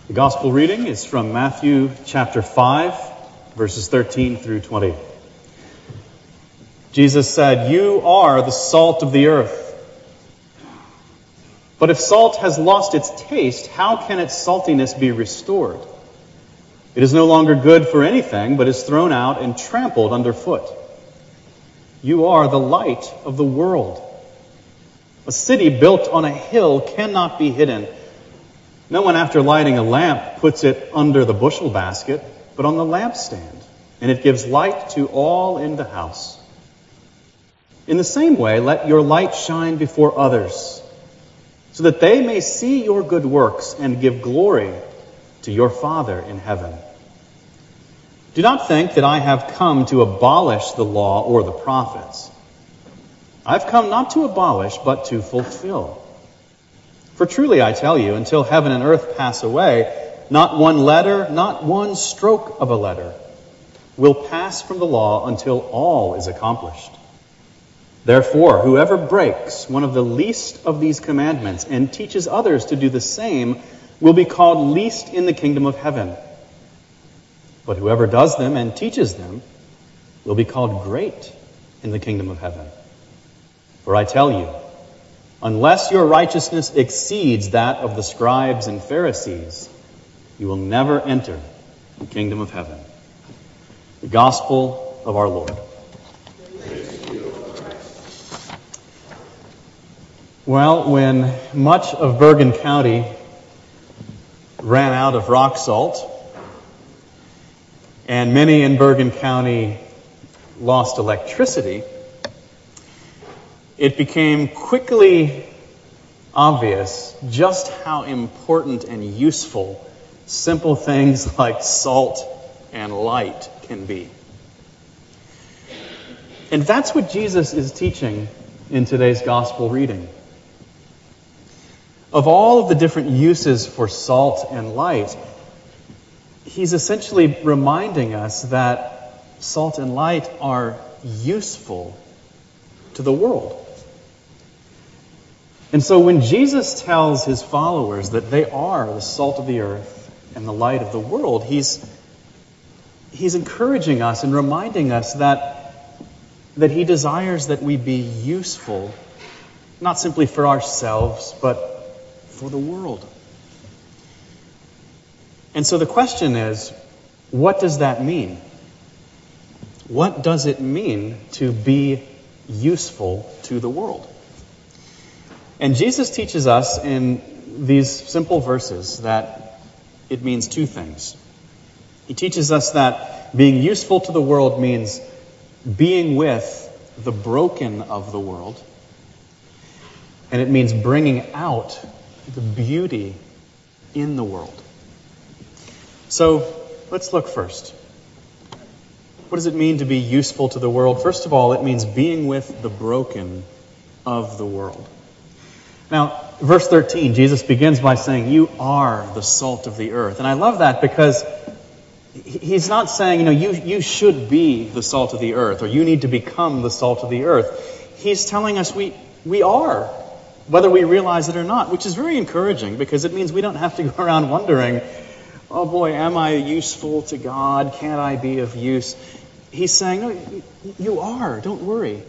The gospel reading is from Matthew chapter 5, verses 13 through 20. Jesus said, "You are the salt of the earth. But if salt has lost its taste, how can its saltiness be restored? It is no longer good for anything, but is thrown out and trampled underfoot. You are the light of the world. A city built on a hill cannot be hidden. No one, after lighting a lamp, puts it under the bushel basket, but on the lampstand, and it gives light to all in the house. In the same way, let your light shine before others, so that they may see your good works and give glory to your Father in heaven. Do not think that I have come to abolish the law or the prophets. I've come not to abolish, but to fulfill. For truly I tell you, until heaven and earth pass away, not one letter, not one stroke of a letter will pass from the law until all is accomplished. Therefore, whoever breaks one of the least of these commandments and teaches others to do the same will be called least in the kingdom of heaven. But whoever does them and teaches them will be called great in the kingdom of heaven. For I tell you, unless your righteousness exceeds that of the scribes and Pharisees, you will never enter the kingdom of heaven." The gospel of our Lord. Well, when much of Bergen County ran out of rock salt, and many in Bergen County lost electricity, it became quickly obvious just how important and useful simple things like salt and light can be. And that's what Jesus is teaching in today's gospel reading. Of all of the different uses for salt and light, he's essentially reminding us that salt and light are useful to the world. And so when Jesus tells his followers that they are the salt of the earth and the light of the world, he's encouraging us and reminding us that he desires that we be useful, not simply for ourselves, but for the world. And so the question is, what does that mean? What does it mean to be useful to the world? And Jesus teaches us in these simple verses that it means two things. He teaches us that being useful to the world means being with the broken of the world. And it means bringing out the beauty in the world. So let's look first. What does it mean to be useful to the world? First of all, it means being with the broken of the world. Now, verse 13, Jesus begins by saying, "You are the salt of the earth." And I love that because he's not saying, you should be the salt of the earth, or you need to become the salt of the earth. He's telling us we are, whether we realize it or not, which is very encouraging because it means we don't have to go around wondering, oh boy, am I useful to God? Can I be of use? He's saying, no, you are. Don't worry.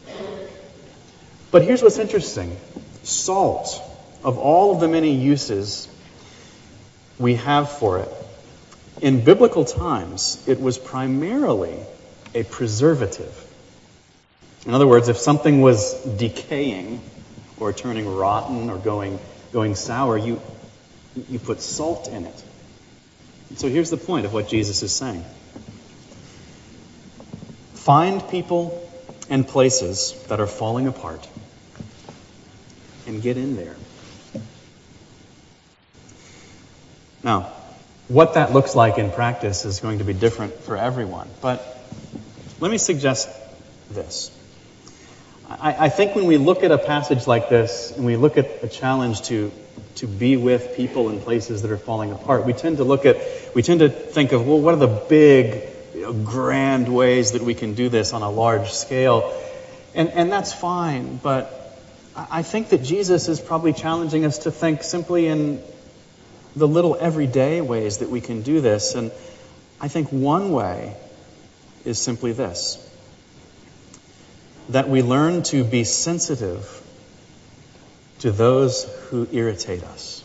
But here's what's interesting. Salt, of all of the many uses we have for it, in biblical times, it was primarily a preservative. In other words, if something was decaying or turning rotten or going sour, you put salt in it. So here's the point of what Jesus is saying. Find people and places that are falling apart and get in there. Now, what that looks like in practice is going to be different for everyone. But let me suggest this. I think when we look at a passage like this, and we look at a challenge to be with people and places that are falling apart, we tend to think of, well, what are the big, grand ways that we can do this on a large scale? And that's fine, but I think that Jesus is probably challenging us to think simply in the little everyday ways that we can do this. And I think one way is simply this: that we learn to be sensitive to those who irritate us.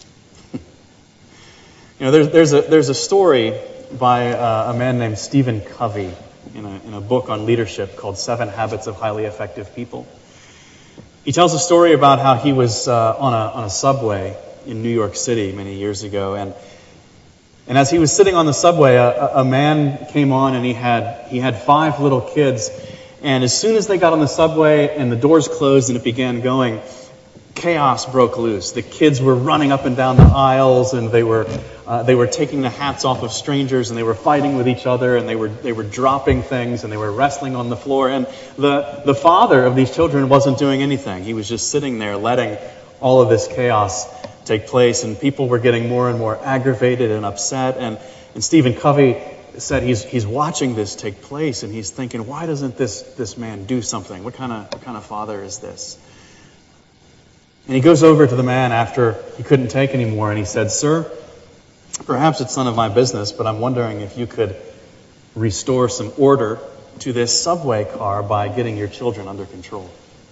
There's a story by a man named Stephen Covey in a book on leadership called 7 Habits of Highly Effective People. He tells a story about how he was on a subway in New York City many years ago, and as he was sitting on the subway, a man came on, and he had 5 little kids, and as soon as they got on the subway and the doors closed and it began going, chaos broke loose. The kids were running up and down the aisles, and they were taking the hats off of strangers, and they were fighting with each other, and they were dropping things, and they were wrestling on the floor. And the father of these children wasn't doing anything. He was just sitting there letting all of this chaos take place, and people were getting more and more aggravated and upset. And Stephen Covey said he's watching this take place, and he's thinking, why doesn't this man do something? What kind of father is this? And he goes over to the man after he couldn't take anymore, and he said, "Sir, perhaps it's none of my business, but I'm wondering if you could restore some order to this subway car by getting your children under control."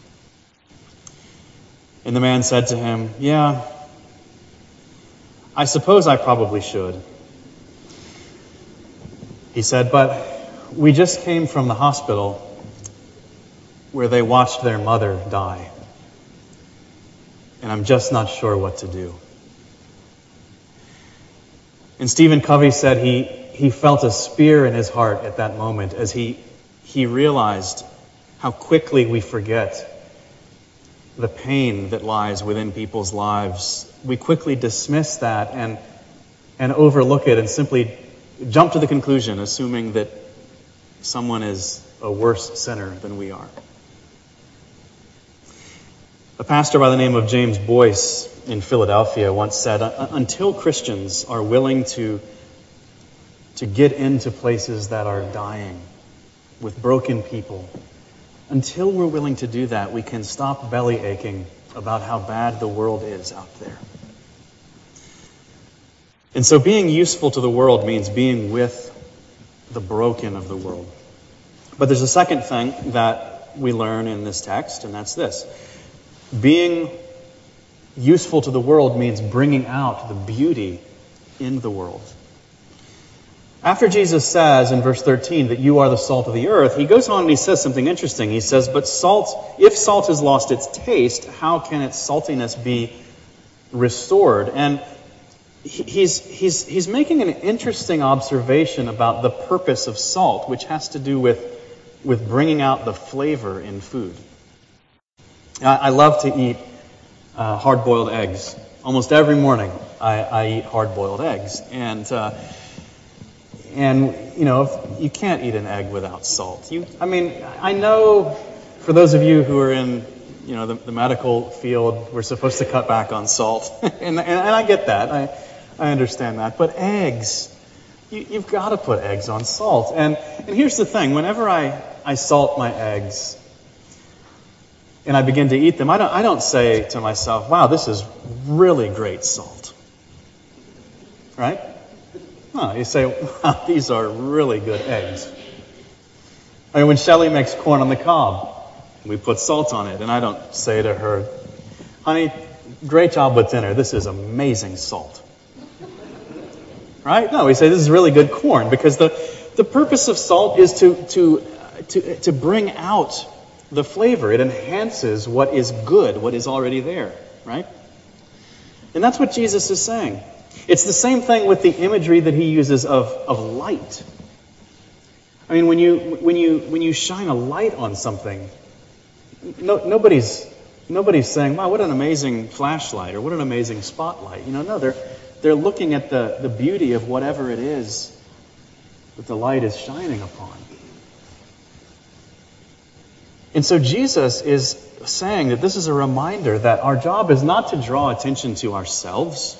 And the man said to him, "Yeah, I suppose I probably should." He said, "But we just came from the hospital where they watched their mother die, and I'm just not sure what to do." And Stephen Covey said he felt a spear in his heart at that moment as he realized how quickly we forget the pain that lies within people's lives. We quickly dismiss that and overlook it and simply jump to the conclusion, assuming that someone is a worse sinner than we are. A pastor by the name of James Boyce in Philadelphia once said, until Christians are willing to get into places that are dying with broken people, until we're willing to do that, we can stop belly aching about how bad the world is out there. And so being useful to the world means being with the broken of the world. But there's a second thing that we learn in this text, and that's this. Being useful to the world means bringing out the beauty in the world. After Jesus says in verse 13 that you are the salt of the earth, he goes on and he says something interesting. He says, but if salt has lost its taste, how can its saltiness be restored? And he's making an interesting observation about the purpose of salt, which has to do with bringing out the flavor in food. I love to eat hard-boiled eggs. Almost every morning I eat hard-boiled eggs. And you can't eat an egg without salt. I know for those of you who are in the medical field, we're supposed to cut back on salt. and I get that. I understand that. But eggs, you've got to put eggs on salt. And here's the thing. Whenever I salt my eggs, and I begin to eat them, I don't say to myself, wow, this is really great salt. Right? No, you say, wow, these are really good eggs. When Shelley makes corn on the cob, we put salt on it, and I don't say to her, honey, great job with dinner. This is amazing salt. Right? No, we say this is really good corn, because the purpose of salt is to bring out the flavor. It enhances what is good, what is already there, right? And that's what Jesus is saying. It's the same thing with the imagery that he uses of light. When you shine a light on something, nobody's saying, wow, what an amazing flashlight or what an amazing spotlight. No, they're looking at the beauty of whatever it is that the light is shining upon. And so Jesus is saying that this is a reminder that our job is not to draw attention to ourselves,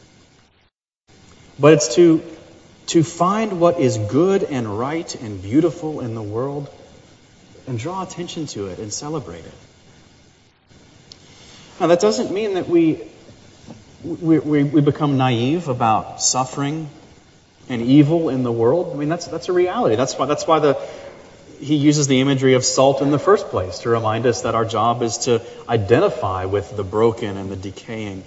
but it's to find what is good and right and beautiful in the world and draw attention to it and celebrate it. Now, that doesn't mean that we we become naive about suffering and evil in the world. I mean, that's a reality. That's why he uses the imagery of salt in the first place, to remind us that our job is to identify with the broken and the decaying.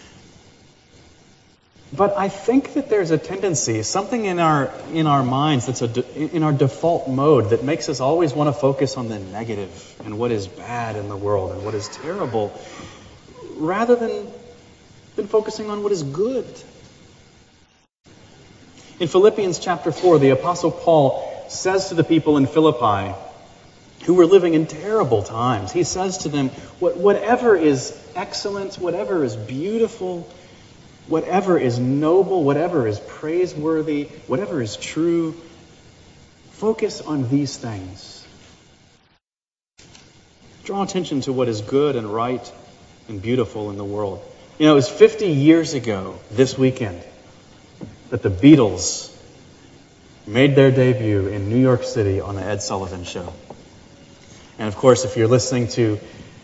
But I think that there's a tendency, something in our minds that's in our default mode that makes us always want to focus on the negative and what is bad in the world and what is terrible, rather than focusing on what is good. In Philippians chapter 4, the Apostle Paul says to the people in Philippi who were living in terrible times, he says to them, whatever is excellent, whatever is beautiful, whatever is noble, whatever is praiseworthy, whatever is true, focus on these things. Draw attention to what is good and right and beautiful in the world. You know, it was 50 years ago this weekend that the Beatles made their debut in New York City on the Ed Sullivan Show. And of course, if you're listening to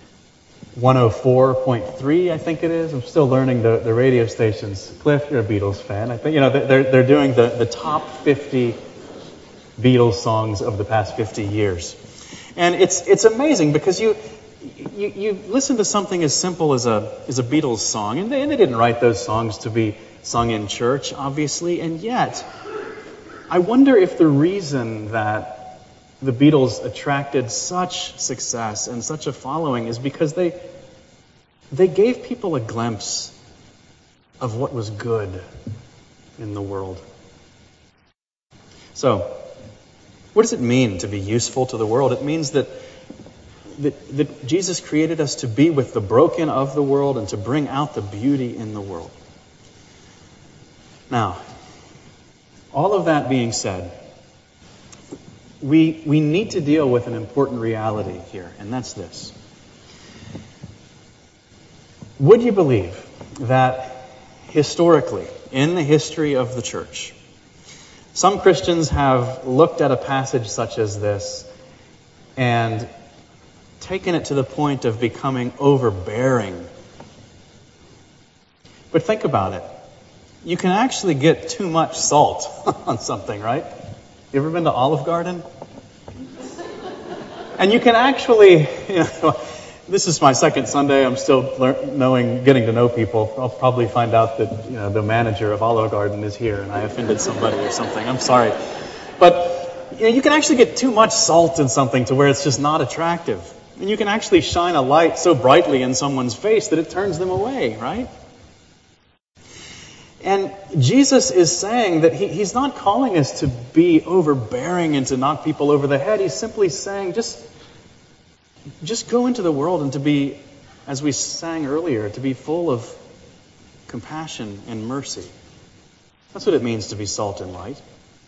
104.3, I think it is. I'm still learning the radio stations. Cliff, you're a Beatles fan. I think they're doing the top 50 Beatles songs of the past 50 years, and it's amazing because you listen to something as simple as a Beatles song, and they didn't write those songs to be sung in church, obviously, and yet I wonder if the reason that the Beatles attracted such success and such a following is because they gave people a glimpse of what was good in the world. So, what does it mean to be useful to the world? It means that Jesus created us to be with the broken of the world and to bring out the beauty in the world. Now, all of that being said, we need to deal with an important reality here, and that's this. Would you believe that historically, in the history of the church, some Christians have looked at a passage such as this and taken it to the point of becoming overbearing? But think about it. You can actually get too much salt on something, right? You ever been to Olive Garden? And you can actually, this is my second Sunday. I'm still getting to know people. I'll probably find out that the manager of Olive Garden is here and I offended somebody or something. I'm sorry. But you can actually get too much salt in something to where it's just not attractive. And you can actually shine a light so brightly in someone's face that it turns them away, right? And Jesus is saying that he's not calling us to be overbearing and to knock people over the head. He's simply saying just go into the world and to be, as we sang earlier, to be full of compassion and mercy. That's what it means to be salt and light.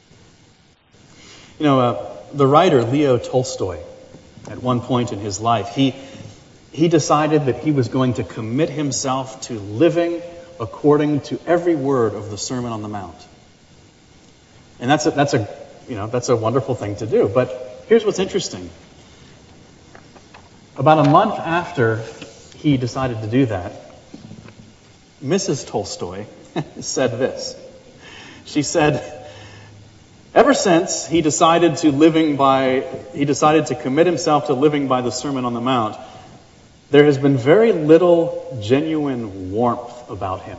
The writer Leo Tolstoy, at one point in his life, he decided that he was going to commit himself to living according to every word of the Sermon on the Mount. And that's a wonderful thing to do. But here's what's interesting. About a month after he decided to do that, Mrs. Tolstoy said this. She said, ever since he decided to commit himself to living by the Sermon on the Mount, there has been very little genuine warmth about him.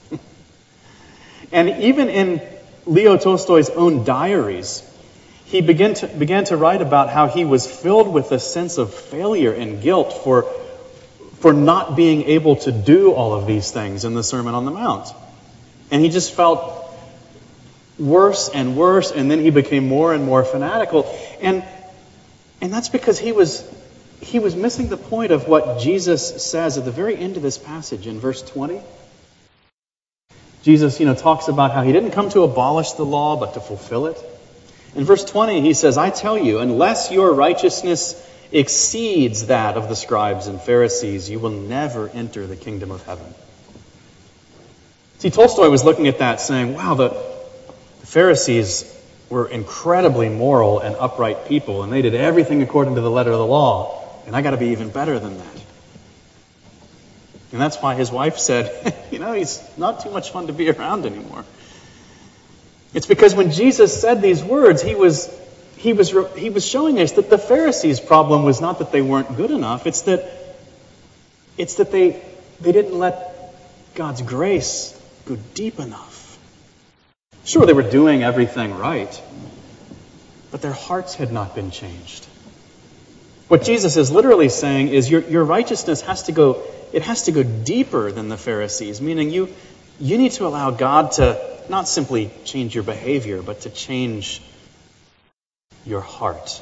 And even in Leo Tolstoy's own diaries, he began to write about how he was filled with a sense of failure and guilt for not being able to do all of these things in the Sermon on the Mount. And he just felt worse and worse, and then he became more and more fanatical. And that's because he was missing the point of what Jesus says at the very end of this passage in verse 20. Jesus, talks about how he didn't come to abolish the law, but to fulfill it. In verse 20, he says, I tell you, unless your righteousness exceeds that of the scribes and Pharisees, you will never enter the kingdom of heaven. See, Tolstoy was looking at that saying, wow, the Pharisees were incredibly moral and upright people, and they did everything according to the letter of the law, and I got to be even better than that. And that's why his wife said, he's not too much fun to be around anymore. It's because when Jesus said these words, he was showing us that the Pharisees' problem was not that they weren't good enough. It's that they didn't let God's grace go deep enough. Sure, they were doing everything right, but their hearts had not been changed. What Jesus is literally saying is your righteousness has to go deeper than the Pharisees, meaning you need to allow God to not simply change your behavior, but to change your heart.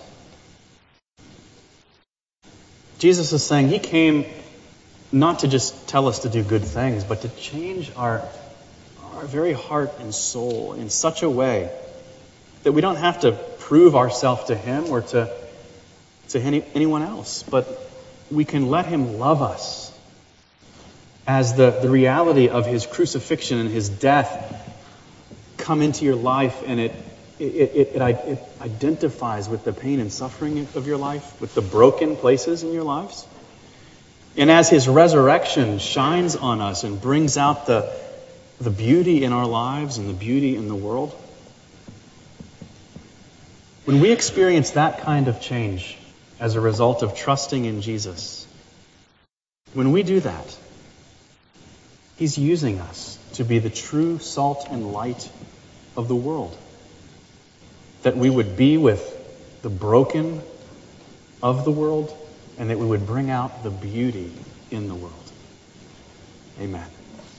Jesus is saying he came not to just tell us to do good things, but to change our very heart and soul in such a way that we don't have to prove ourselves to him or to anyone else, but we can let him love us as the reality of his crucifixion and his death come into your life, and it identifies with the pain and suffering of your life, with the broken places in your lives. And as his resurrection shines on us and brings out the beauty in our lives and the beauty in the world, when we experience that kind of change as a result of trusting in Jesus, when we do that, he's using us to be the true salt and light of the world. That we would be with the broken of the world, and that we would bring out the beauty in the world. Amen.